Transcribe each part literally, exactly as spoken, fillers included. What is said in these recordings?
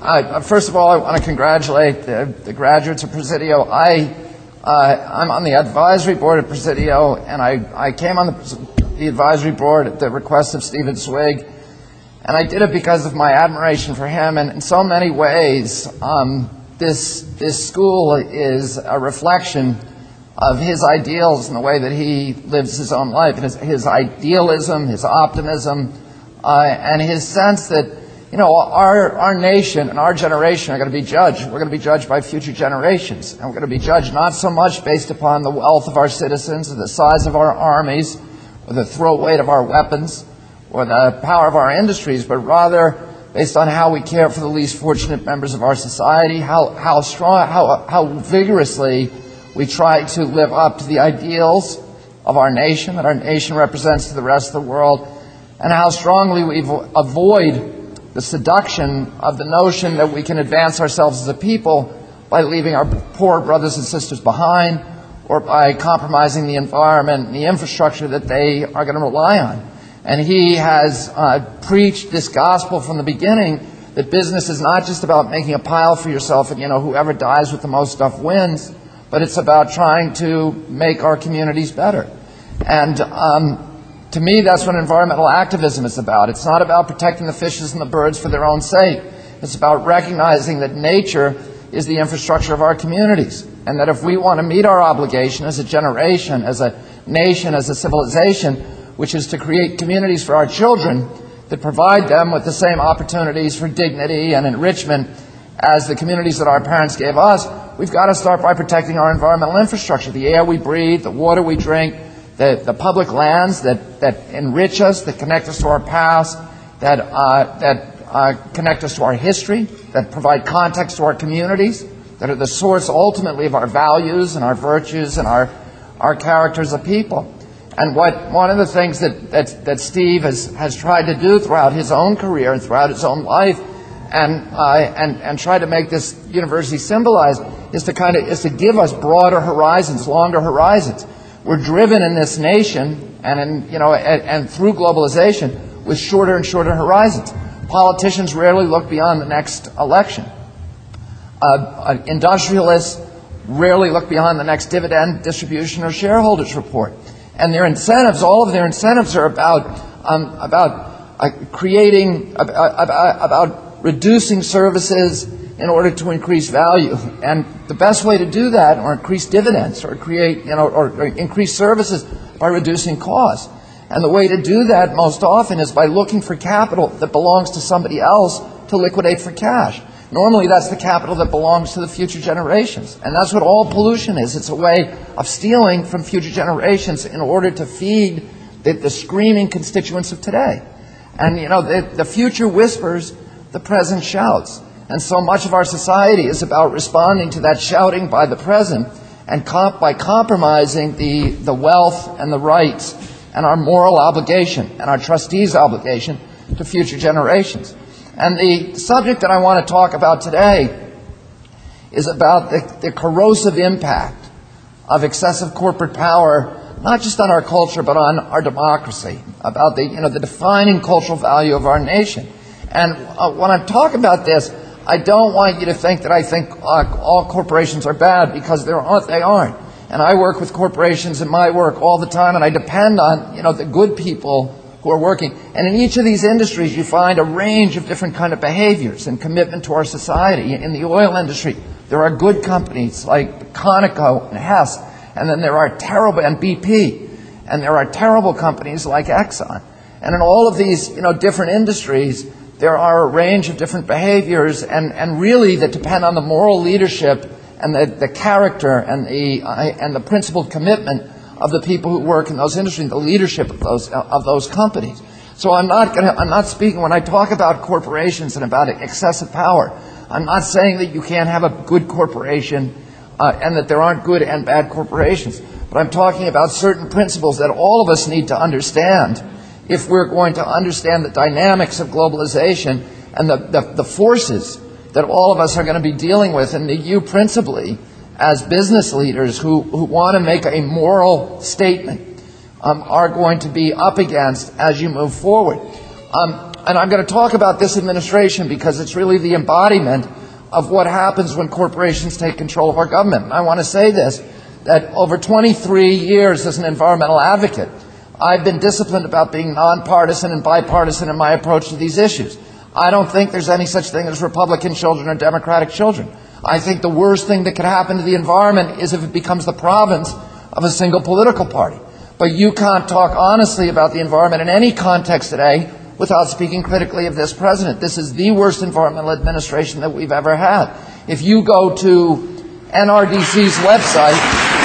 I, first of all, I want to congratulate the, the graduates of Presidio. I, uh, I'm on the advisory board of Presidio, and I, I came on the, the advisory board at the request of Stephen Swig, and I did it because of my admiration for him. And in so many ways, um, this this school is a reflection of his ideals and the way that he lives his own life, and his, his idealism, his optimism, uh, and his sense that, you know, our our nation and our generation are going to be judged. We're going to be judged by future generations, and we're going to be judged not so much based upon the wealth of our citizens, or the size of our armies, or the throat weight of our weapons, or the power of our industries, but rather based on how we care for the least fortunate members of our society, how how strong, how how vigorously we try to live up to the ideals of our nation, that our nation represents to the rest of the world, and how strongly we avoid the seduction of the notion that we can advance ourselves as a people by leaving our poor brothers and sisters behind, or by compromising the environment and the infrastructure that they are going to rely on. And he has uh, preached this gospel from the beginning, that business is not just about making a pile for yourself and, you know, whoever dies with the most stuff wins, but it's about trying to make our communities better. And um, to me, that's what environmental activism is about. It's not about protecting the fishes and the birds for their own sake. It's about recognizing that nature is the infrastructure of our communities, and that if we want to meet our obligation as a generation, as a nation, as a civilization, which is to create communities for our children that provide them with the same opportunities for dignity and enrichment as the communities that our parents gave us, we've got to start by protecting our environmental infrastructure, the air we breathe, the water we drink, the, the public lands that, that enrich us, that connect us to our past, that, uh, that uh, connect us to our history, that provide context to our communities, that are the source ultimately of our values and our virtues and our, our characters of people. And what one of the things that, that, that Steve has, has tried to do throughout his own career and throughout his own life, and uh, and and try to make this university symbolize, is to kind of is to give us broader horizons, longer horizons. We're driven in this nation and in you know and, and through globalization with shorter and shorter horizons. Politicians rarely look beyond the next election. Uh, uh, industrialists rarely look beyond the next dividend distribution or shareholders report. And their incentives, all of their incentives, are about um, about uh, creating about, about, about reducing services in order to increase value. And the best way to do that, or increase dividends, or create, you know, or, or increase services, by reducing costs. And the way to do that most often is by looking for capital that belongs to somebody else to liquidate for cash. Normally that's the capital that belongs to the future generations. And that's what all pollution is. It's a way of stealing from future generations in order to feed the, the screaming constituents of today. And, you know, the, the future whispers, the present shouts. And so much of our society is about responding to that shouting by the present, and comp- by compromising the, the wealth and the rights and our moral obligation and our trustees' obligation to future generations. And the subject that I want to talk about today is about the, the corrosive impact of excessive corporate power, not just on our culture, but on our democracy, about the, you know, the defining cultural value of our nation. And uh, when I'm talking about this, I don't want you to think that I think uh, all corporations are bad, because they're, they aren't. And I work with corporations in my work all the time, and I depend on, you know, the good people who are working. And in each of these industries, you find a range of different kind of behaviors and commitment to our society. In the oil industry, there are good companies like Conoco and Hess, and then there are terrible, and B P, and there are terrible companies like Exxon. And in all of these, you know, different industries, there are a range of different behaviors, and, and really that depend on the moral leadership and the, the character and the uh, and the principled commitment of the people who work in those industries, the leadership of those uh, of those companies. So I'm not gonna, I'm not speaking when I talk about corporations and about excessive power. I'm not saying that you can't have a good corporation uh, and that there aren't good and bad corporations. But I'm talking about certain principles that all of us need to understand if we're going to understand the dynamics of globalization and the, the, the forces that all of us are going to be dealing with, and that you principally, as business leaders who, who want to make a moral statement, um, are going to be up against as you move forward. Um, and I'm going to talk about this administration because it's really the embodiment of what happens when corporations take control of our government. And I want to say this, that over twenty-three years as an environmental advocate, I've been disciplined about being nonpartisan and bipartisan in my approach to these issues. I don't think there's any such thing as Republican children or Democratic children. I think the worst thing that could happen to the environment is if it becomes the province of a single political party. But you can't talk honestly about the environment in any context today without speaking critically of this president. This is the worst environmental administration that we've ever had. If you go to N R D C's website,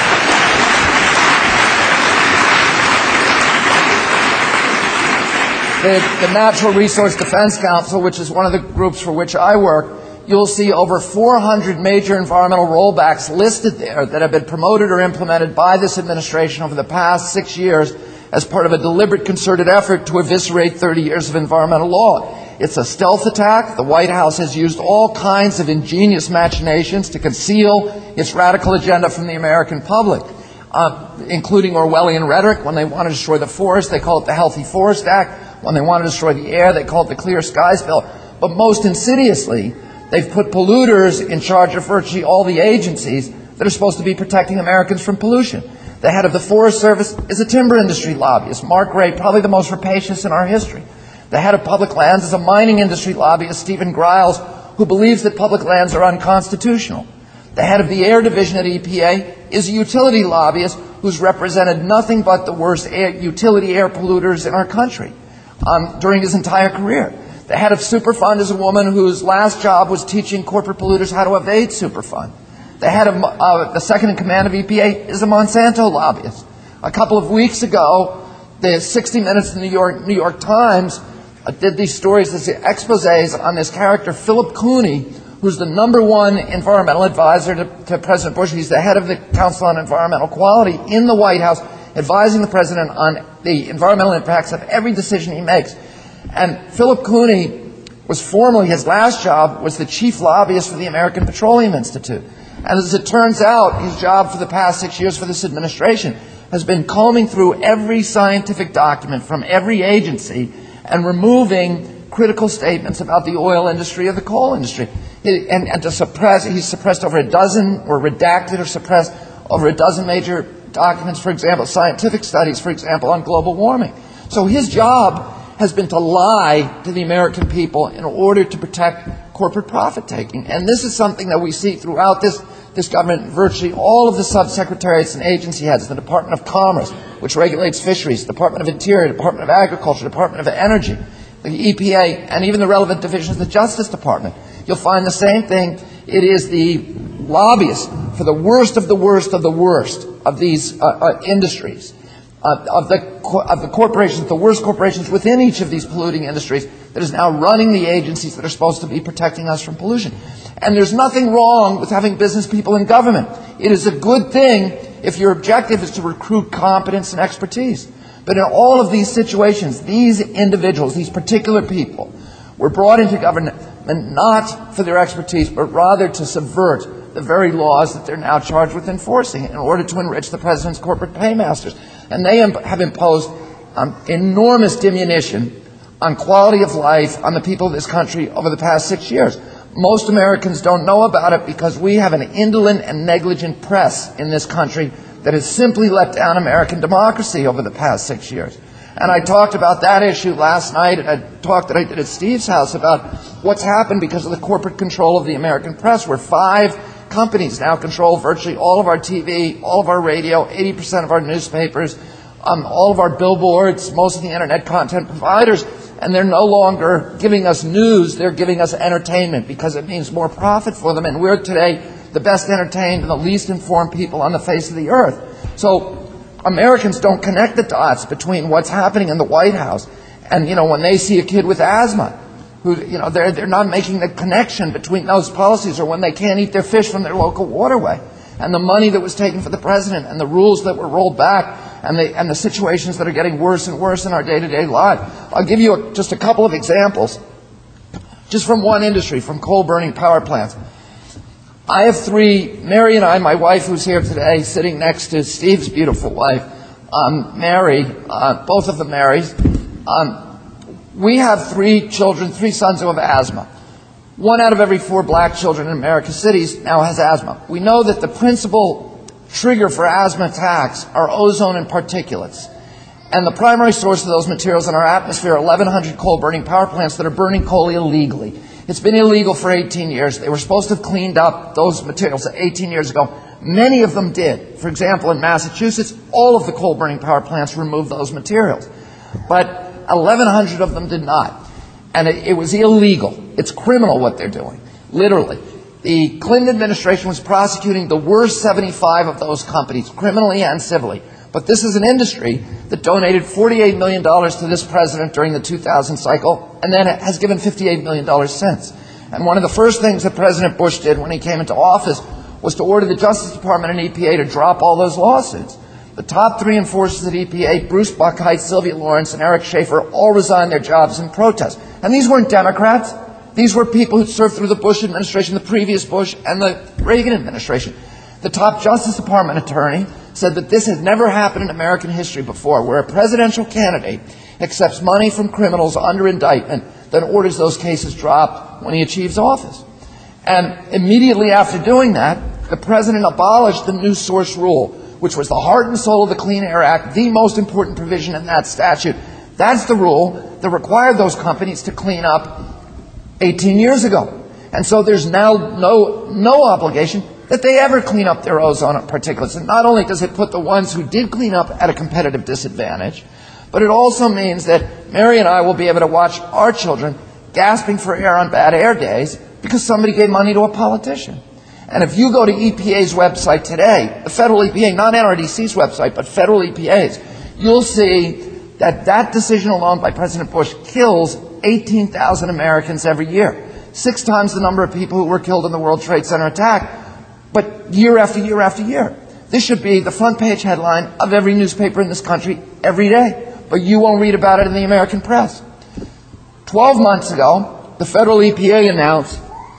the, the Natural Resource Defense Council, which is one of the groups for which I work, you'll see over four hundred major environmental rollbacks listed there that have been promoted or implemented by this administration over the past six years as part of a deliberate, concerted effort to eviscerate thirty years of environmental law. It's a stealth attack. The White House has used all kinds of ingenious machinations to conceal its radical agenda from the American public, uh, including Orwellian rhetoric. When they want to destroy the forest, they call it the Healthy Forest Act. When they want to destroy the air, they call it the Clear Skies Bill. But most insidiously, they've put polluters in charge of virtually all the agencies that are supposed to be protecting Americans from pollution. The head of the Forest Service is a timber industry lobbyist, Mark Gray, probably the most rapacious in our history. The head of Public Lands is a mining industry lobbyist, Stephen Griles, who believes that public lands are unconstitutional. The head of the Air Division at E P A is a utility lobbyist who's represented nothing but the worst air, utility air polluters in our country um, during his entire career. The head of Superfund is a woman whose last job was teaching corporate polluters how to evade Superfund. The head of uh, the second in command of E P A is a Monsanto lobbyist. A couple of weeks ago, the sixty minutes in the New York, New York Times uh, did these stories, these exposés on this character, Philip Cooney, who's the number one environmental advisor to, to President Bush. He's the head of the Council on Environmental Quality in the White House, advising the president on the environmental impacts of every decision he makes. And Philip Cooney was formerly, his last job was the chief lobbyist for the American Petroleum Institute. And as it turns out, his job for the past six years for this administration has been combing through every scientific document from every agency and removing critical statements about the oil industry or the coal industry. And, and to suppress, he's suppressed over a dozen, or redacted or suppressed over a dozen major documents, for example, scientific studies, for example, on global warming. So his job has been to lie to the American people in order to protect corporate profit-taking. And this is something that we see throughout this, this government. Virtually all of the subsecretariats and agency heads, the Department of Commerce, which regulates fisheries, the Department of Interior, Department of Agriculture, Department of Energy, the E P A, and even the relevant divisions of the Justice Department. You'll find the same thing. It is the lobbyists for the worst of the worst of the worst of these uh, uh, industries. Uh, of the of the corporations, the worst corporations within each of these polluting industries, that is now running the agencies that are supposed to be protecting us from pollution. And there's nothing wrong with having business people in government. It is a good thing if your objective is to recruit competence and expertise. But in all of these situations, these individuals, these particular people, were brought into government not for their expertise, but rather to subvert the very laws that they're now charged with enforcing in order to enrich the president's corporate paymasters. And they have imposed um, enormous diminution on quality of life on the people of this country over the past six years. Most Americans don't know about it because we have an indolent and negligent press in this country that has simply let down American democracy over the past six years. And I talked about that issue last night, and I talked that I did at Steve's house about what's happened because of the corporate control of the American press, where five companies now control virtually all of our T V, all of our radio, eighty percent of our newspapers, um, all of our billboards, most of the internet content providers, and they're no longer giving us news, they're giving us entertainment because it means more profit for them, and we're today the best entertained and the least informed people on the face of the earth. So Americans don't connect the dots between what's happening in the White House and, you know, when they see a kid with asthma, who, you know, they're, they're not making the connection between those policies, or when they can't eat their fish from their local waterway, and the money that was taken for the president, and the rules that were rolled back, and the, and the situations that are getting worse and worse in our day-to-day life. I'll give you a, just a couple of examples, just from one industry, from coal-burning power plants. I have three, Mary and I, my wife who's here today, sitting next to Steve's beautiful wife, um, Mary, uh, both of them Marys. Um, We have three children, three sons who have asthma. One out of every four black children in America's cities now has asthma. We know that the principal trigger for asthma attacks are ozone and particulates. And the primary source of those materials in our atmosphere are eleven hundred coal-burning power plants that are burning coal illegally. It's been illegal for eighteen years. They were supposed to have cleaned up those materials eighteen years ago. Many of them did. For example, in Massachusetts, all of the coal-burning power plants removed those materials. But eleven hundred of them did not. And it, it was illegal. It's criminal what they're doing, literally. The Clinton administration was prosecuting the worst seventy-five of those companies, criminally and civilly. But this is an industry that donated forty-eight million dollars to this president during the two thousand cycle, and then it has given fifty-eight million dollars since. And one of the first things that President Bush did when he came into office was to order the Justice Department and E P A to drop all those lawsuits. The top three enforcers at E P A, Bruce Buckheit, Sylvia Lawrence, and Eric Schaefer, all resigned their jobs in protest. And these weren't Democrats. These were people who served through the Bush administration, the previous Bush, and the Reagan administration. The top Justice Department attorney said that this had never happened in American history before, where a presidential candidate accepts money from criminals under indictment, then orders those cases dropped when he achieves office. And immediately after doing that, the president abolished the new source rule, which was the heart and soul of the Clean Air Act, the most important provision in that statute. That's the rule that required those companies to clean up eighteen years ago. And so there's now no, no obligation that they ever clean up their ozone particulates. And not only does it put the ones who did clean up at a competitive disadvantage, but it also means that Mary and I will be able to watch our children gasping for air on bad air days because somebody gave money to a politician. And if you go to E P A's website today, the federal E P A, not N R D C's website, but federal E P A's, you'll see that that decision alone by President Bush kills eighteen thousand Americans every year. Six times the number of people who were killed in the World Trade Center attack, but year after year after year. This should be the front page headline of every newspaper in this country every day, but you won't read about it in the American press. Twelve months ago, the federal E P A announced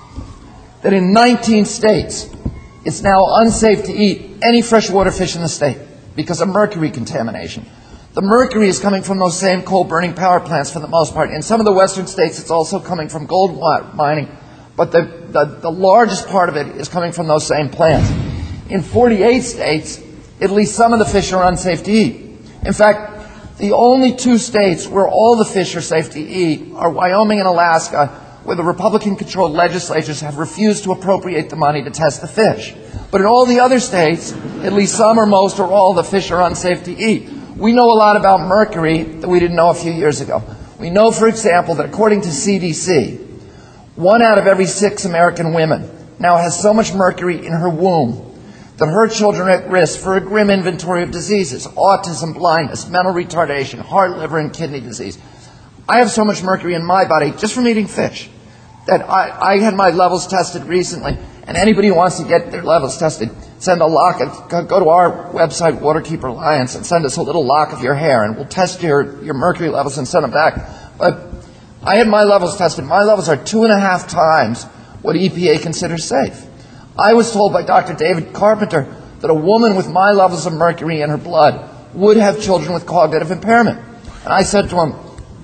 that in nineteen states, it's now unsafe to eat any freshwater fish in the state because of mercury contamination. The mercury is coming from those same coal-burning power plants for the most part. In some of the western states, it's also coming from gold mining, but the, the, the largest part of it is coming from those same plants. In forty-eight states, at least some of the fish are unsafe to eat. In fact, the only two states where all the fish are safe to eat are Wyoming and Alaska, where the Republican-controlled legislatures have refused to appropriate the money to test the fish. But in all the other states, at least some or most or all the fish are unsafe to eat. We know a lot about mercury that we didn't know a few years ago. We know, for example, that according to C D C, one out of every six American women now has so much mercury in her womb that her children are at risk for a grim inventory of diseases: autism, blindness, mental retardation, heart, liver, and kidney disease. I have so much mercury in my body just from eating fish that I, I had my levels tested recently, and anybody who wants to get their levels tested, send a lock, of, go to our website, Waterkeeper Alliance, and send us a little lock of your hair, and we'll test your, your mercury levels and send them back. But I had my levels tested. My levels are two and a half times what E P A considers safe. I was told by Doctor David Carpenter that a woman with my levels of mercury in her blood would have children with cognitive impairment. And I said to him,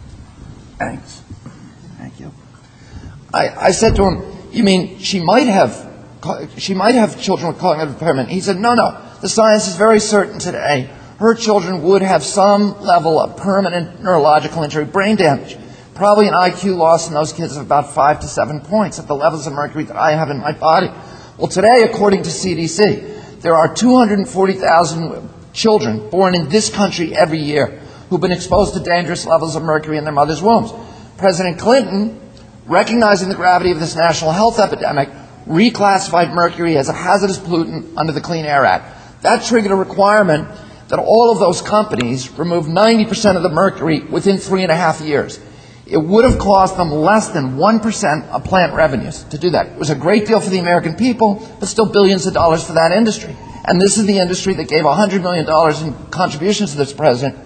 thanks. Thank you. I, I said to him, you mean she might have she might have children with cognitive impairment? He said, no, no. The science is very certain today. Her children would have some level of permanent neurological injury, brain damage. Probably an I Q loss in those kids of about five to seven points at the levels of mercury that I have in my body. Well, today, according to C D C, there are two hundred forty thousand children born in this country every year who've been exposed to dangerous levels of mercury in their mother's wombs. President Clinton, recognizing the gravity of this national health epidemic, reclassified mercury as a hazardous pollutant under the Clean Air Act. That triggered a requirement that all of those companies remove ninety percent of the mercury within three and a half years. It would have cost them less than one percent of plant revenues to do that. It was a great deal for the American people, but still billions of dollars for that industry. And this is the industry that gave one hundred million dollars in contributions to this president.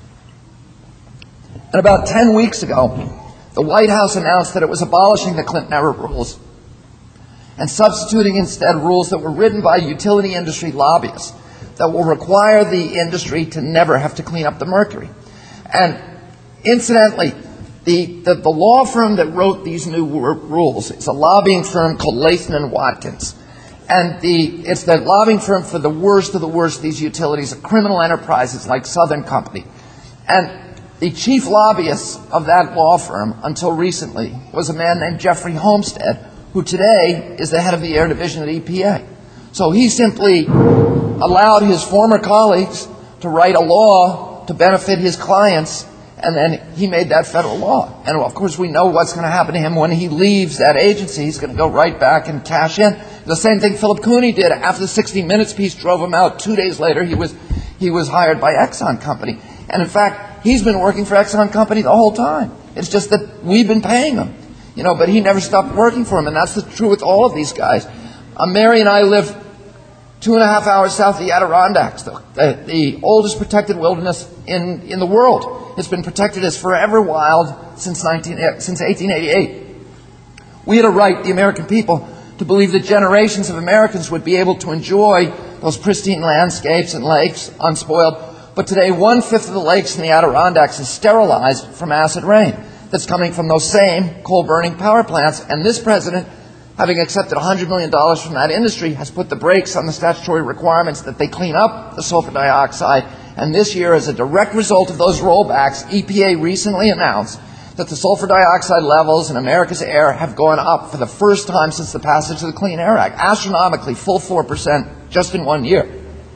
And about ten weeks ago, the White House announced that it was abolishing the Clinton-era rules and substituting instead rules that were written by utility industry lobbyists that will require the industry to never have to clean up the mercury. And incidentally, The, the, the law firm that wrote these new r- rules is a lobbying firm called Latham and Watkins. And the, it's the lobbying firm for the worst of the worst of these utilities, criminal enterprises like Southern Company. And the chief lobbyist of that law firm until recently was a man named Jeffrey Homestead, who today is the head of the air division at E P A. So he simply allowed his former colleagues to write a law to benefit his clients, and then he made that federal law. And of course we know what's going to happen to him when he leaves that agency. He's going to go right back and cash in. The same thing Philip Cooney did. After the sixty minutes piece drove him out, two days later he was he was hired by Exxon Company. And in fact, he's been working for Exxon Company the whole time. It's just that we've been paying him. You know, but he never stopped working for him, and that's the true with all of these guys. Uh, Mary and I live two and a half hours south of the Adirondacks, the, the, the oldest protected wilderness in, in the world. It's been protected as forever wild since, nineteen, since eighteen eighty-eight. We had a right, the American people, to believe that generations of Americans would be able to enjoy those pristine landscapes and lakes unspoiled. But today, one-fifth of the lakes in the Adirondacks is sterilized from acid rain that's coming from those same coal-burning power plants. And this president, having accepted one hundred million dollars from that industry, has put the brakes on the statutory requirements that they clean up the sulfur dioxide. And this year, as a direct result of those rollbacks, E P A recently announced that the sulfur dioxide levels in America's air have gone up for the first time since the passage of the Clean Air Act, astronomically, full four percent just in one year.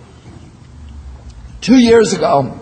Two years ago,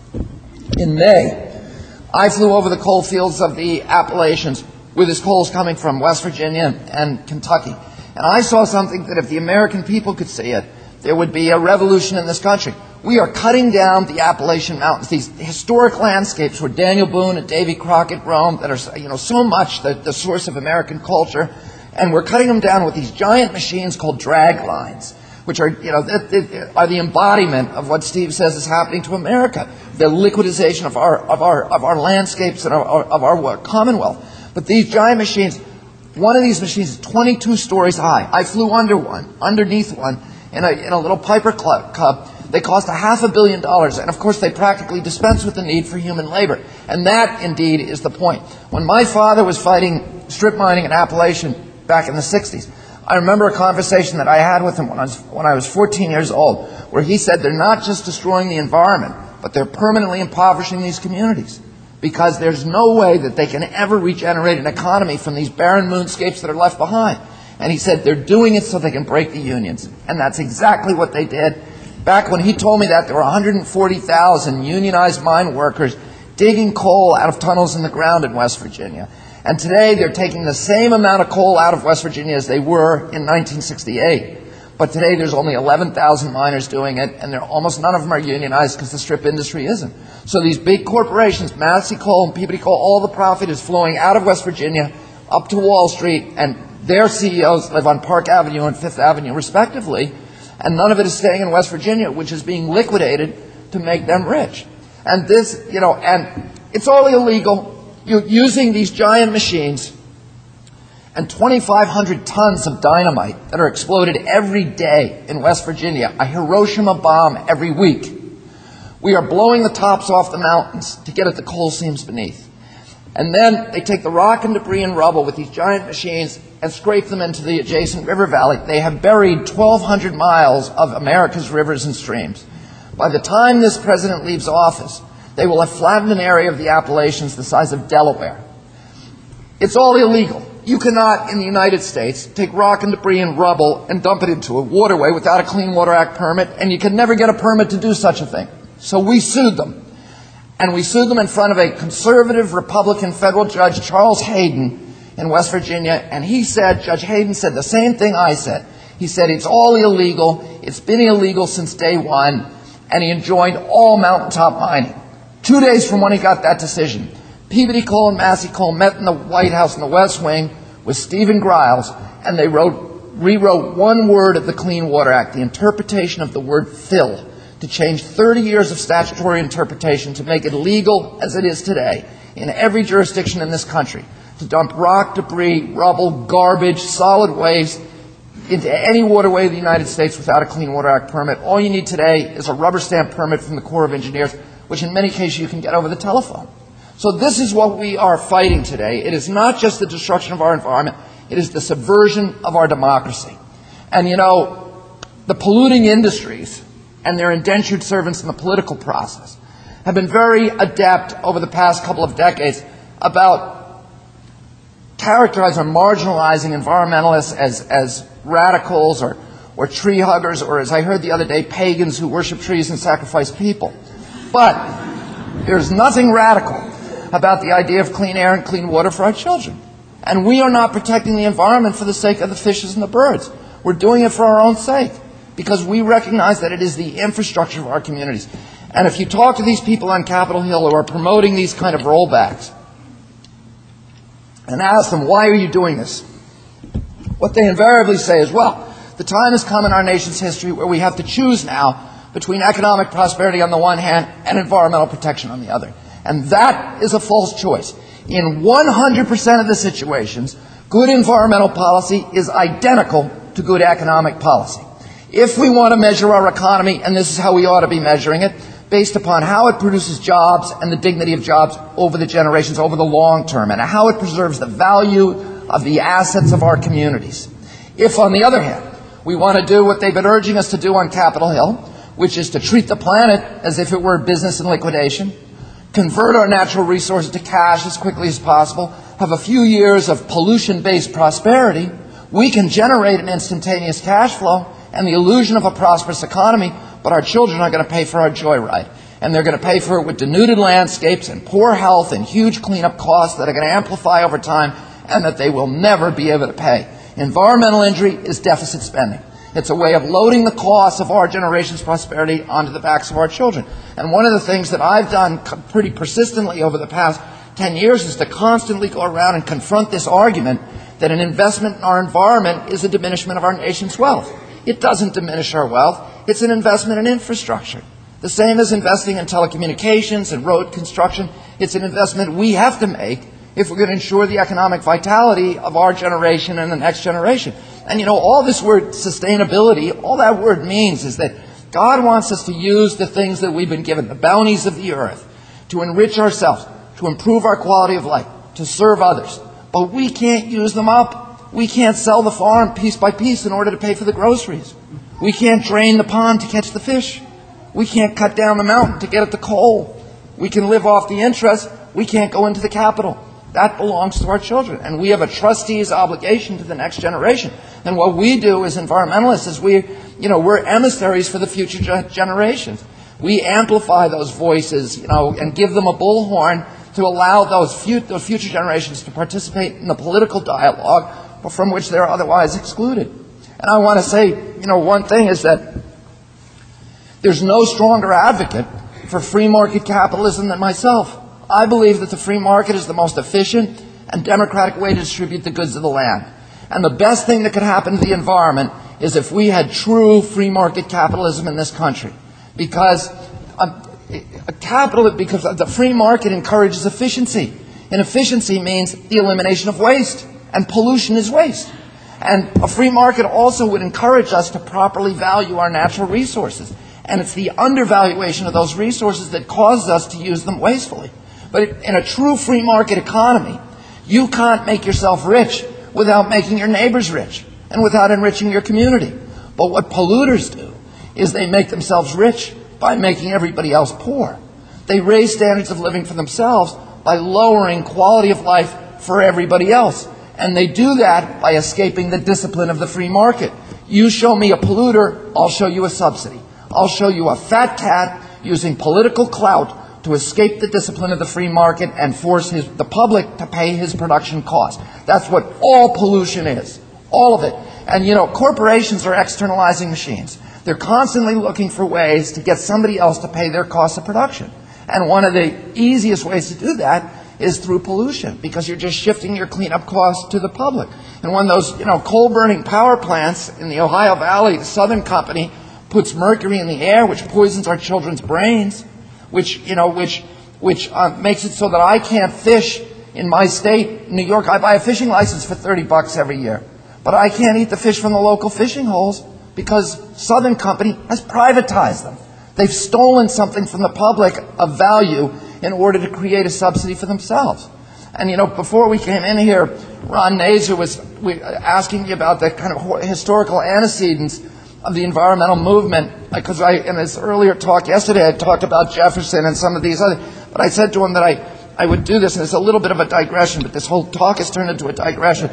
in May, I flew over the coal fields of the Appalachians where this coal is coming from, West Virginia and Kentucky. And I saw something that if the American people could see it, there would be a revolution in this country. We are cutting down the Appalachian Mountains, these historic landscapes where Daniel Boone and Davy Crockett roamed that are, you know, so much the, the source of American culture. And we're cutting them down with these giant machines called drag lines, which are, you know, are the embodiment of what Steve says is happening to America, the liquidization of our of our of our landscapes and our, of our Commonwealth. But these giant machines, one of these machines is twenty-two stories high. I flew under one, underneath one, in a in a little Piper Cub. They cost a half a billion dollars, and of course they practically dispense with the need for human labor. And that, indeed, is the point. When my father was fighting strip mining in Appalachian back in the sixties, I remember a conversation that I had with him when I was, when I was fourteen years old, where he said they're not just destroying the environment, but they're permanently impoverishing these communities, because there's no way that they can ever regenerate an economy from these barren moonscapes that are left behind. And he said they're doing it so they can break the unions. And that's exactly what they did. Back when he told me that, there were one hundred forty thousand unionized mine workers digging coal out of tunnels in the ground in West Virginia. And today they're taking the same amount of coal out of West Virginia as they were in nineteen sixty-eight. But today there's only eleven thousand miners doing it, and almost none of them are unionized because the strip industry isn't. So these big corporations, Massey Coal and Peabody Coal, all the profit is flowing out of West Virginia up to Wall Street, and their C E Os live on Park Avenue and Fifth Avenue respectively, and none of it is staying in West Virginia, which is being liquidated to make them rich. And this, you know, and it's all illegal. You're using these giant machines and twenty-five hundred tons of dynamite that are exploded every day in West Virginia, a Hiroshima bomb every week. We are blowing the tops off the mountains to get at the coal seams beneath. And then they take the rock and debris and rubble with these giant machines and scrape them into the adjacent river valley. They have buried twelve hundred miles of America's rivers and streams. By the time this president leaves office, they will have flattened an area of the Appalachians the size of Delaware. It's all illegal. You cannot, in the United States, take rock and debris and rubble and dump it into a waterway without a Clean Water Act permit, and you can never get a permit to do such a thing. So we sued them. And we sued them in front of a conservative Republican federal judge, Charles Hayden, in West Virginia. And he said, Judge Hayden said the same thing I said. He said it's all illegal. It's been illegal since day one. And he enjoined all mountaintop mining. Two days from when he got that decision, Peabody Coal and Massey Coal met in the White House in the West Wing with Stephen Griles, and they wrote, rewrote one word of the Clean Water Act, the interpretation of the word fill, to change thirty years of statutory interpretation to make it legal, as it is today, in every jurisdiction in this country, to dump rock, debris, rubble, garbage, solid waste into any waterway of the United States without a Clean Water Act permit. All you need today is a rubber stamp permit from the Corps of Engineers, which in many cases you can get over the telephone. So this is what we are fighting today. It is not just the destruction of our environment, it is the subversion of our democracy. And you know, the polluting industries and their indentured servants in the political process have been very adept over the past couple of decades about characterizing or marginalizing environmentalists as, as radicals or, or tree huggers, or as I heard the other day, pagans who worship trees and sacrifice people. But there's nothing radical about the idea of clean air and clean water for our children. And we are not protecting the environment for the sake of the fishes and the birds. We're doing it for our own sake, because we recognize that it is the infrastructure of our communities. And if you talk to these people on Capitol Hill who are promoting these kind of rollbacks and ask them, why are you doing this? What they invariably say is, well, the time has come in our nation's history where we have to choose now between economic prosperity on the one hand and environmental protection on the other. And that is a false choice. In one hundred percent of the situations, good environmental policy is identical to good economic policy. If we want to measure our economy, and this is how we ought to be measuring it, based upon how it produces jobs and the dignity of jobs over the generations, over the long term, and how it preserves the value of the assets of our communities. If, on the other hand, we want to do what they've been urging us to do on Capitol Hill, which is to treat the planet as if it were a business in liquidation, convert our natural resources to cash as quickly as possible, have a few years of pollution-based prosperity, we can generate an instantaneous cash flow and the illusion of a prosperous economy, but our children are going to pay for our joyride. And they're going to pay for it with denuded landscapes and poor health and huge cleanup costs that are going to amplify over time and that they will never be able to pay. Environmental injury is deficit spending. It's a way of loading the costs of our generation's prosperity onto the backs of our children. And one of the things that I've done pretty persistently over the past ten years is to constantly go around and confront this argument that an investment in our environment is a diminishment of our nation's wealth. It doesn't diminish our wealth. It's an investment in infrastructure. The same as investing in telecommunications and road construction. It's an investment we have to make if we're going to ensure the economic vitality of our generation and the next generation. And you know, all this word sustainability, all that word means is that God wants us to use the things that we've been given, the bounties of the earth, to enrich ourselves, to improve our quality of life, to serve others. But we can't use them up. We can't sell the farm piece by piece in order to pay for the groceries. We can't drain the pond to catch the fish. We can't cut down the mountain to get at the coal. We can live off the interest. We can't go into the capital. That belongs to our children. And we have a trustee's obligation to the next generation. And what we do as environmentalists is we, you know, we're emissaries for the future ge- generations. We amplify those voices, you know, and give them a bullhorn to allow those, fu- those future generations to participate in the political dialogue from which they're otherwise excluded. And I want to say, you know, one thing is that there's no stronger advocate for free market capitalism than myself. I believe that the free market is the most efficient and democratic way to distribute the goods of the land. And the best thing that could happen to the environment is if we had true free market capitalism in this country. Because a, a capital, because the free market encourages efficiency. And efficiency means the elimination of waste. And pollution is waste. And a free market also would encourage us to properly value our natural resources. And it's the undervaluation of those resources that causes us to use them wastefully. But in a true free market economy, you can't make yourself rich without making your neighbors rich and without enriching your community. But what polluters do is they make themselves rich by making everybody else poor. They raise standards of living for themselves by lowering quality of life for everybody else. And they do that by escaping the discipline of the free market. You show me a polluter, I'll show you a subsidy. I'll show you a fat cat using political clout to escape the discipline of the free market and force his, the public to pay his production costs. That's what all pollution is. All of it. And, you know, corporations are externalizing machines. They're constantly looking for ways to get somebody else to pay their cost of production. And one of the easiest ways to do that is through pollution, because you're just shifting your cleanup costs to the public. And when those, you know, coal-burning power plants in the Ohio Valley, the Southern Company, puts mercury in the air, which poisons our children's brains, which, you know, which, which uh, makes it so that I can't fish in my state, New York. I buy a fishing license for thirty bucks every year, but I can't eat the fish from the local fishing holes because Southern Company has privatized them. They've stolen something from the public of value in order to create a subsidy for themselves. And, you know, before we came in here, Ron Nazer was asking me about the kind of historical antecedents of the environmental movement, because I, in his earlier talk yesterday, I talked about Jefferson and some of these other, but I said to him that I, I would do this, and it's a little bit of a digression, but this whole talk has turned into a digression.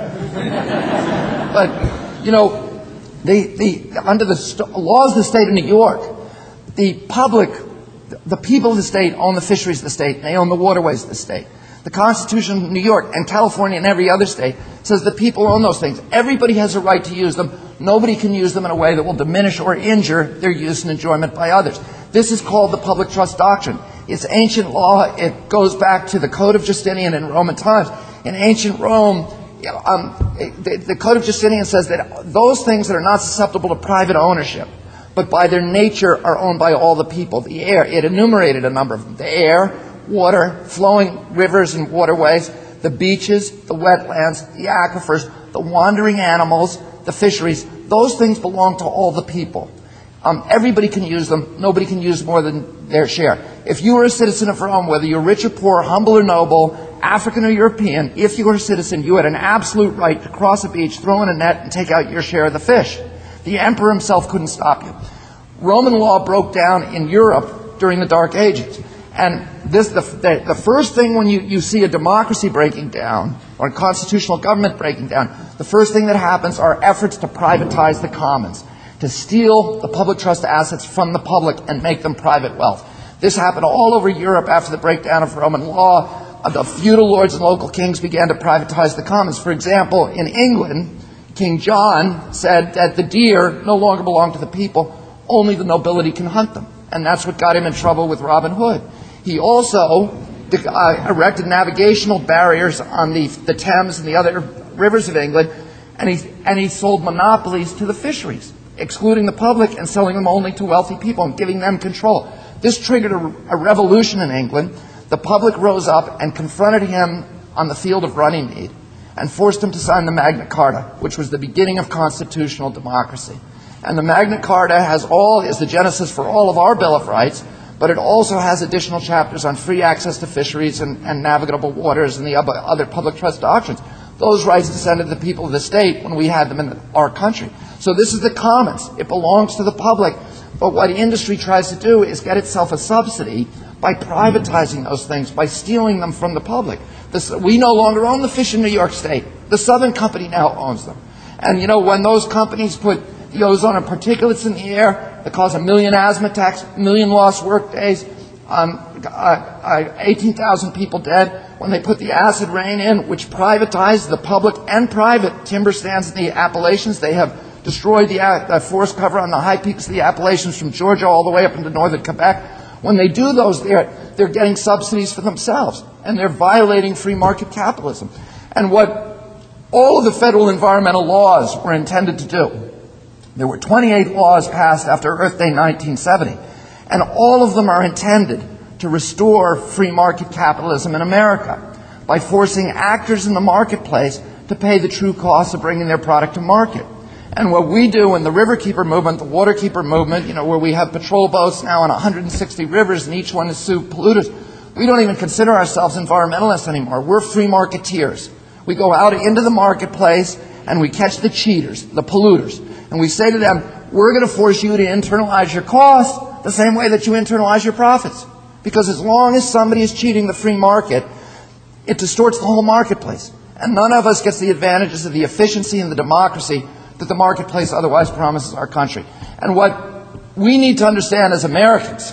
But, you know, the, the, under the st- laws of the state of New York, the public, the people of the state own the fisheries of the state, and they own the waterways of the state. The Constitution of New York and California and every other state says the people own those things. Everybody has a right to use them. Nobody can use them in a way that will diminish or injure their use and enjoyment by others. This is called the public trust doctrine. It's ancient law. It goes back to the Code of Justinian in Roman times. In ancient Rome, um, the, the Code of Justinian says that those things that are not susceptible to private ownership, but by their nature are owned by all the people. The air, it enumerated a number of them. The air, water, flowing rivers and waterways, the beaches, the wetlands, the aquifers, the wandering animals, the fisheries. Those things belong to all the people. Um, everybody can use them. Nobody can use more than their share. If you were a citizen of Rome, whether you're rich or poor, humble or noble, African or European, if you were a citizen, you had an absolute right to cross a beach, throw in a net, and take out your share of the fish. The emperor himself couldn't stop you. Roman law broke down in Europe during the Dark Ages. And this, the, the, the first thing when you, you see a democracy breaking down, or a constitutional government breaking down, the first thing that happens are efforts to privatize the commons, to steal the public trust assets from the public and make them private wealth. This happened all over Europe after the breakdown of Roman law. The feudal lords and local kings began to privatize the commons. For example, in England, King John said that the deer no longer belong to the people, only the nobility can hunt them. And that's what got him in trouble with Robin Hood. He also uh, erected navigational barriers on the, the Thames and the other rivers of England, and he, and he sold monopolies to the fisheries, excluding the public and selling them only to wealthy people and giving them control. This triggered a, a revolution in England. The public rose up and confronted him on the field of Runnymede and forced him to sign the Magna Carta, which was the beginning of constitutional democracy. And the Magna Carta has all, is the genesis for all of our Bill of Rights, but it also has additional chapters on free access to fisheries and, and navigable waters and the other public trust doctrines. Those rights descended to the people of the state when we had them in our country. So this is the commons. It belongs to the public. But what industry tries to do is get itself a subsidy by privatizing those things, by stealing them from the public. This, we no longer own the fish in New York State. The Southern Company now owns them. And, you know, when those companies put the ozone and particulates in the air that cause a million asthma attacks, a million lost work days, um, uh, uh, eighteen thousand people dead, when they put the acid rain in, which privatized the public and private timber stands in the Appalachians. They have destroyed the uh, forest cover on the high peaks of the Appalachians from Georgia all the way up into northern Quebec. When they do those, they're, they're getting subsidies for themselves, and they're violating free market capitalism. And what all of the federal environmental laws were intended to do, there were twenty-eight laws passed after Earth Day nineteen seventy, and all of them are intended to restore free market capitalism in America by forcing actors in the marketplace to pay the true cost of bringing their product to market. And what we do in the Riverkeeper movement, the Waterkeeper movement, you know, where we have patrol boats now on one hundred sixty rivers and each one is sue polluters, we don't even consider ourselves environmentalists anymore. We're free marketeers. We go out into the marketplace and we catch the cheaters, the polluters, and we say to them, we're going to force you to internalize your costs the same way that you internalize your profits. Because as long as somebody is cheating the free market, it distorts the whole marketplace. And none of us gets the advantages of the efficiency and the democracy that the marketplace otherwise promises our country. And what we need to understand as Americans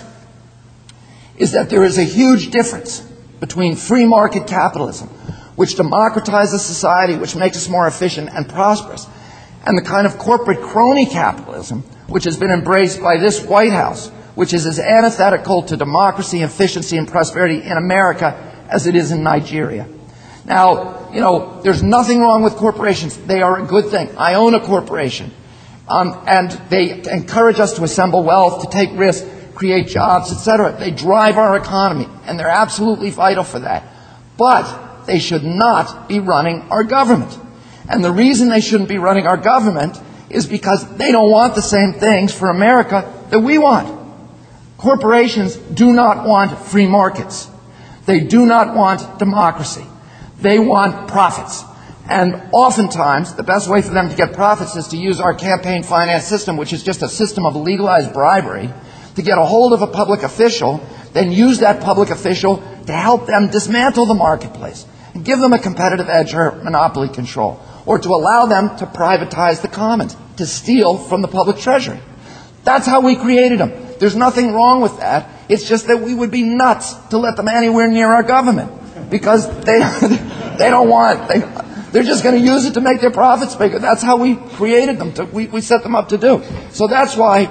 is that there is a huge difference between free market capitalism, which democratizes society, which makes us more efficient and prosperous, and the kind of corporate crony capitalism which has been embraced by this White House, which is as antithetical to democracy, efficiency, and prosperity in America as it is in Nigeria. Now, you know, there's nothing wrong with corporations. They are a good thing. I own a corporation. Um, and they encourage us to assemble wealth, to take risks, create jobs, et cetera. They drive our economy, and they're absolutely vital for that. But they should not be running our government. And the reason they shouldn't be running our government is because they don't want the same things for America that we want. Corporations do not want free markets. They do not want democracy. They want profits. And oftentimes, the best way for them to get profits is to use our campaign finance system, which is just a system of legalized bribery, to get a hold of a public official, then use that public official to help them dismantle the marketplace and give them a competitive edge or monopoly control, or to allow them to privatize the commons, to steal from the public treasury. That's how we created them. There's nothing wrong with that. It's just that we would be nuts to let them anywhere near our government, because they they don't want... They, They're just going to use it to make their profits bigger. That's how we created them. To, we, we set them up to do. So that's why,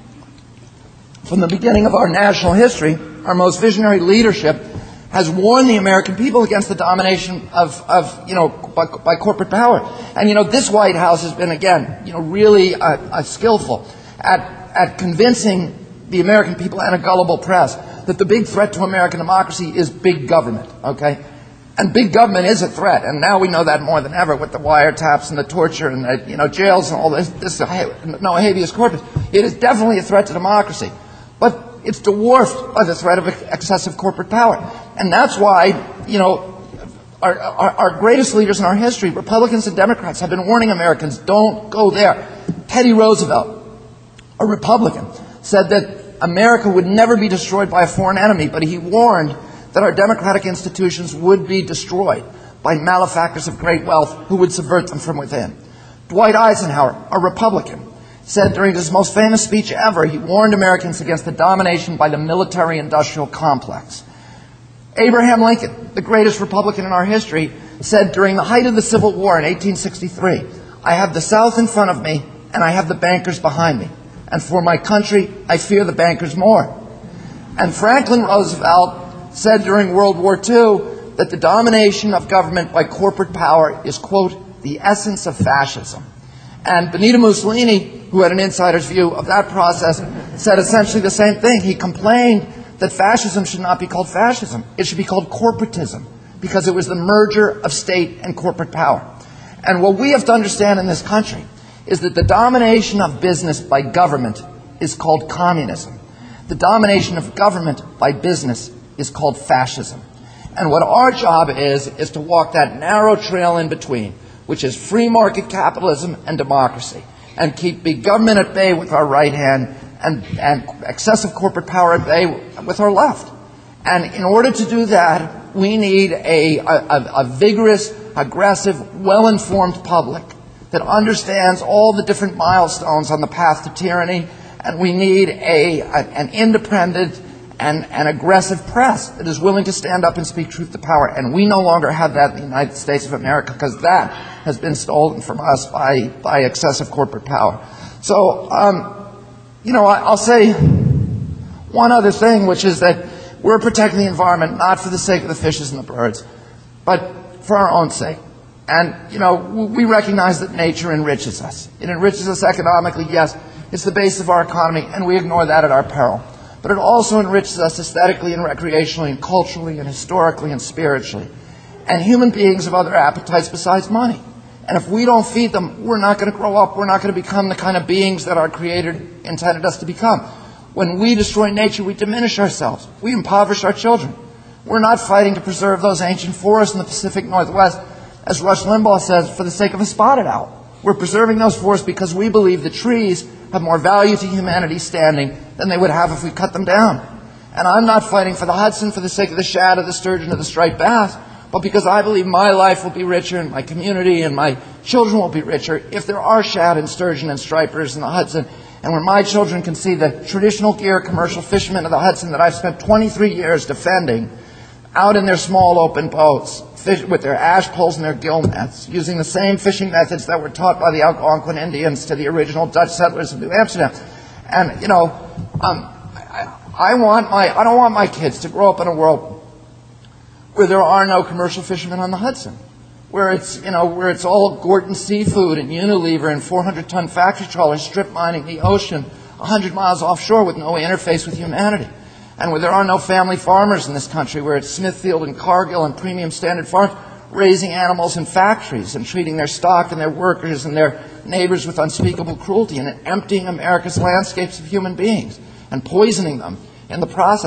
from the beginning of our national history, our most visionary leadership has warned the American people against the domination of, of you know, by, by corporate power. And, you know, this White House has been, again, you know, really uh, uh, skillful at, at convincing the American people and a gullible press that the big threat to American democracy is big government, okay? And big government is a threat, and now we know that more than ever with the wiretaps and the torture and the, you know, jails and all this, this no habeas corpus. It is definitely a threat to democracy, but it's dwarfed by the threat of excessive corporate power. And that's why, you know, our, our, our greatest leaders in our history, Republicans and Democrats, have been warning Americans, don't go there. Teddy Roosevelt, a Republican, said that America would never be destroyed by a foreign enemy, but he warned that our democratic institutions would be destroyed by malefactors of great wealth who would subvert them from within. Dwight Eisenhower, a Republican, said during his most famous speech ever, he warned Americans against the domination by the military-industrial complex. Abraham Lincoln, the greatest Republican in our history, said during the height of the Civil War in eighteen sixty-three, I have the South in front of me and I have the bankers behind me. And for my country, I fear the bankers more. And Franklin Roosevelt said during World War Two that the domination of government by corporate power is, quote, the essence of fascism. And Benito Mussolini, who had an insider's view of that process, said essentially the same thing. He complained that fascism should not be called fascism. It should be called corporatism, because it was the merger of state and corporate power. And what we have to understand in this country is that the domination of business by government is called communism. The domination of government by business is called fascism. And what our job is, is to walk that narrow trail in between, which is free market capitalism and democracy, and keep big government at bay with our right hand and, and excessive corporate power at bay with our left. And in order to do that, we need a, a, a vigorous, aggressive, well-informed public that understands all the different milestones on the path to tyranny, and we need a, a an independent and an aggressive press that is willing to stand up and speak truth to power. And we no longer have that in the United States of America, because that has been stolen from us by, by excessive corporate power. So, um, you know, I, I'll say one other thing, which is that we're protecting the environment not for the sake of the fishes and the birds, but for our own sake. And, you know, we recognize that nature enriches us. It enriches us economically, yes. It's the base of our economy, and we ignore that at our peril. But it also enriches us aesthetically and recreationally and culturally and historically and spiritually. And human beings have other appetites besides money. And if we don't feed them, we're not going to grow up. We're not going to become the kind of beings that our Creator intended us to become. When we destroy nature, we diminish ourselves. We impoverish our children. We're not fighting to preserve those ancient forests in the Pacific Northwest, as Rush Limbaugh says, for the sake of a spotted owl. We're preserving those forests because we believe the trees have more value to humanity's standing than they would have if we cut them down. And I'm not fighting for the Hudson for the sake of the shad, of the sturgeon, or the striped bass, but because I believe my life will be richer, and my community and my children will be richer if there are shad and sturgeon and stripers in the Hudson, and where my children can see the traditional gear commercial fishermen of the Hudson that I've spent twenty-three years defending out in their small open boats, fish with their ash poles and their gill nets, using the same fishing methods that were taught by the Algonquin Indians to the original Dutch settlers of New Amsterdam. And, you know, um, I, I want my, I don't want my kids to grow up in a world where there are no commercial fishermen on the Hudson, where it's, you know, where it's all Gorton Seafood and Unilever and four hundred ton factory trawlers strip mining the ocean one hundred miles offshore with no interface with humanity. And where there are no family farmers in this country, where it's Smithfield and Cargill and Premium Standard Farms raising animals in factories and treating their stock and their workers and their neighbors with unspeakable cruelty and emptying America's landscapes of human beings and poisoning them in the process.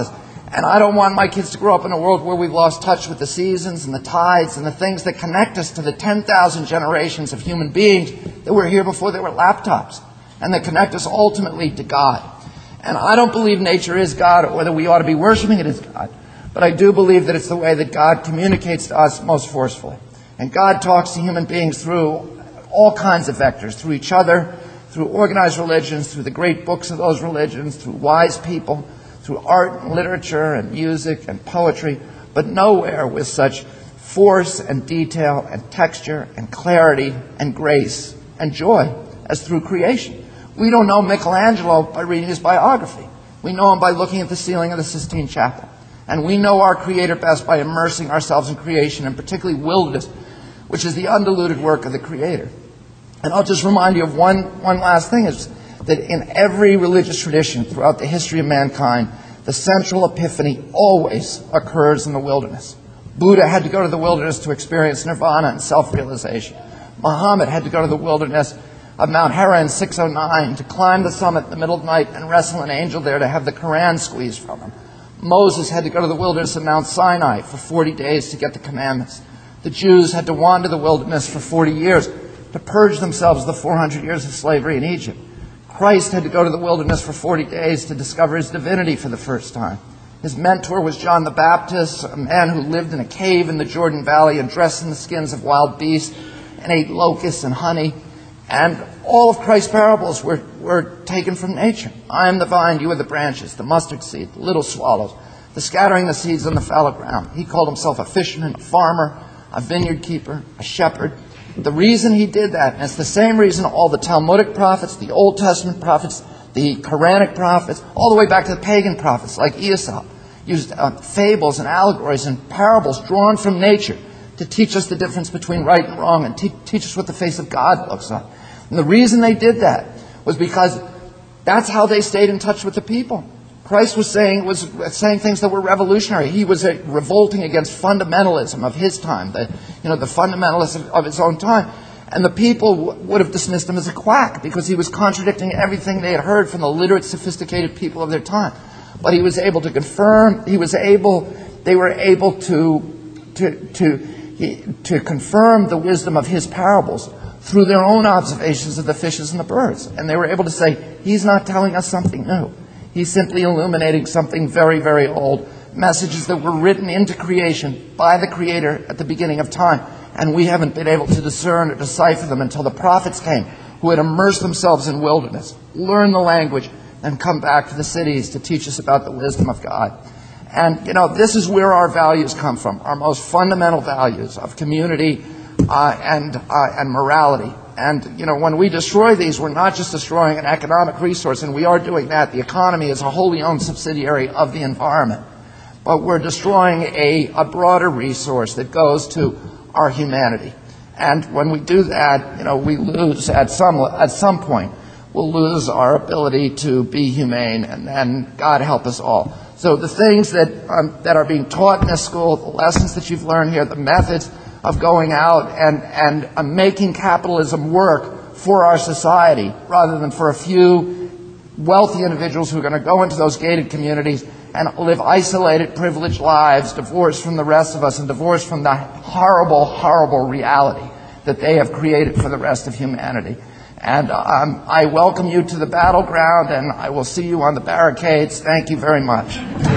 And I don't want my kids to grow up in a world where we've lost touch with the seasons and the tides and the things that connect us to the ten thousand generations of human beings that were here before there were laptops, and that connect us ultimately to God. And I don't believe nature is God or that we ought to be worshiping it as God, but I do believe that it's the way that God communicates to us most forcefully. And God talks to human beings through all kinds of vectors, through each other, through organized religions, through the great books of those religions, through wise people, through art and literature and music and poetry, but nowhere with such force and detail and texture and clarity and grace and joy as through creation. We don't know Michelangelo by reading his biography. We know him by looking at the ceiling of the Sistine Chapel. And we know our Creator best by immersing ourselves in creation, and particularly wilderness, which is the undiluted work of the Creator. And I'll just remind you of one, one last thing, is that in every religious tradition throughout the history of mankind, the central epiphany always occurs in the wilderness. Buddha had to go to the wilderness to experience nirvana and self-realization. Muhammad had to go to the wilderness of Mount Hera in six oh nine to climb the summit in the middle of the night and wrestle an angel there to have the Quran squeezed from him. Moses had to go to the wilderness of Mount Sinai for forty days to get the commandments. The Jews had to wander the wilderness for forty years to purge themselves of the four hundred years of slavery in Egypt. Christ had to go to the wilderness for forty days to discover his divinity for the first time. His mentor was John the Baptist, a man who lived in a cave in the Jordan Valley and dressed in the skins of wild beasts and ate locusts and honey. And all of Christ's parables were, were taken from nature. I am the vine, you are the branches, the mustard seed, the little swallows, the scattering the seeds on the fallow ground. He called himself a fisherman, a farmer, a vineyard keeper, a shepherd. The reason he did that, and it's the same reason all the Talmudic prophets, the Old Testament prophets, the Quranic prophets, all the way back to the pagan prophets like Aesop, used uh, fables and allegories and parables drawn from nature to teach us the difference between right and wrong and te- teach us what the face of God looks like. And the reason they did that was because that's how they stayed in touch with the people. Christ was saying was saying things that were revolutionary. He was uh, revolting against fundamentalism of his time, the you know the fundamentalists of, of his own time, and the people w- would have dismissed him as a quack because he was contradicting everything they had heard from the literate, sophisticated people of their time. But he was able to confirm. He was able. They were able to to to he, to confirm the wisdom of his parables through their own observations of the fishes and the birds, and they were able to say, he's not telling us something new. He's simply illuminating something very, very old, messages that were written into creation by the Creator at the beginning of time. And we haven't been able to discern or decipher them until the prophets came, who had immersed themselves in wilderness, learned the language, and come back to the cities to teach us about the wisdom of God. And, you know, this is where our values come from, our most fundamental values of community uh, and, uh, and morality. And, you know, when we destroy these, we're not just destroying an economic resource, and we are doing that. The economy is a wholly owned subsidiary of the environment. But we're destroying a, a broader resource that goes to our humanity. And when we do that, you know, we lose at some at some point. We'll lose our ability to be humane, and, and God help us all. So the things that um, that are being taught in this school, the lessons that you've learned here, the methods of going out and, and uh, making capitalism work for our society rather than for a few wealthy individuals who are going to go into those gated communities and live isolated, privileged lives, divorced from the rest of us and divorced from the horrible, horrible reality that they have created for the rest of humanity. And um, I welcome you to the battleground, and I will see you on the barricades. Thank you very much.